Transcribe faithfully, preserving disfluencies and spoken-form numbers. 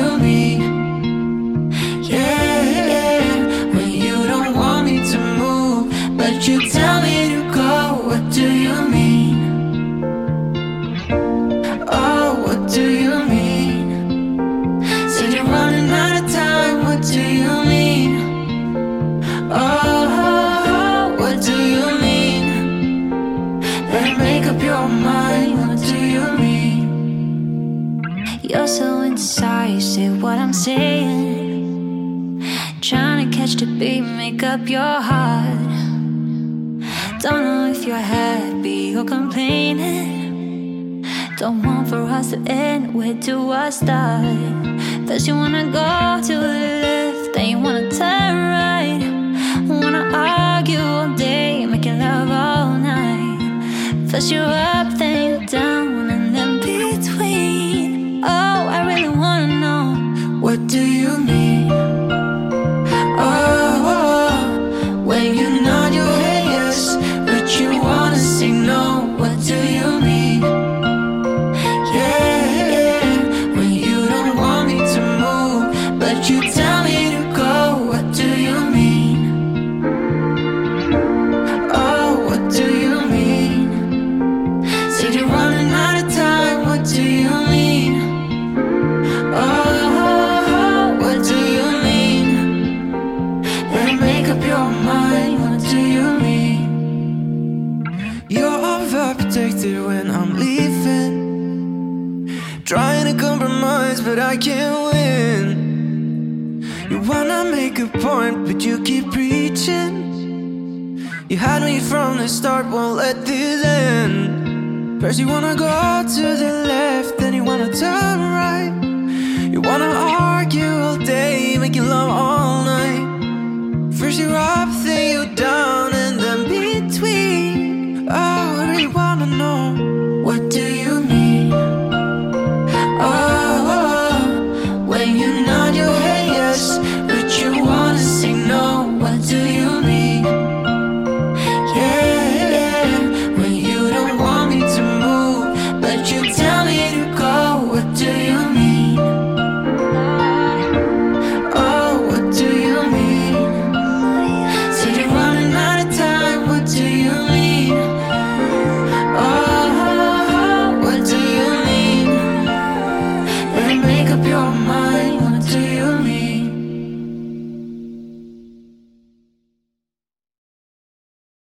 you mean? Yeah, yeah. When you don't want me to move, but you tell me to go. What do you mean? Oh, what do you mean? Said you're running out of time. What do you mean? Oh, what do you mean? Then make up your mind. What do you mean? You're so indecisive, what I'm saying. Trying to catch the beat, make up your heart. Don't know if you're happy or complaining. Don't want for us to end, where do I start? First you wanna go to the left, then you wanna turn right. Wanna argue all day, making love all night. First you're up, then you're down, and then between. Oh, I really wanna know, what do you mean? Oh, when you nod your head yes, but you wanna say no. What do you mean? Yeah, yeah. When you don't want me to move, but you tell me to go. What do you mean? Oh, what do you mean? Said you're running out of time. What do you mean? Oh, what do you mean? Then make up your mind. What do you mean? You're overprotected when I'm leaving. Trying to compromise, but I can't win. You wanna make a point, but you keep preaching. You had me from the start, won't let this end. First you wanna go to the left, then you wanna turn right. You wanna argue all day, making love all night. First you're up, then you're down.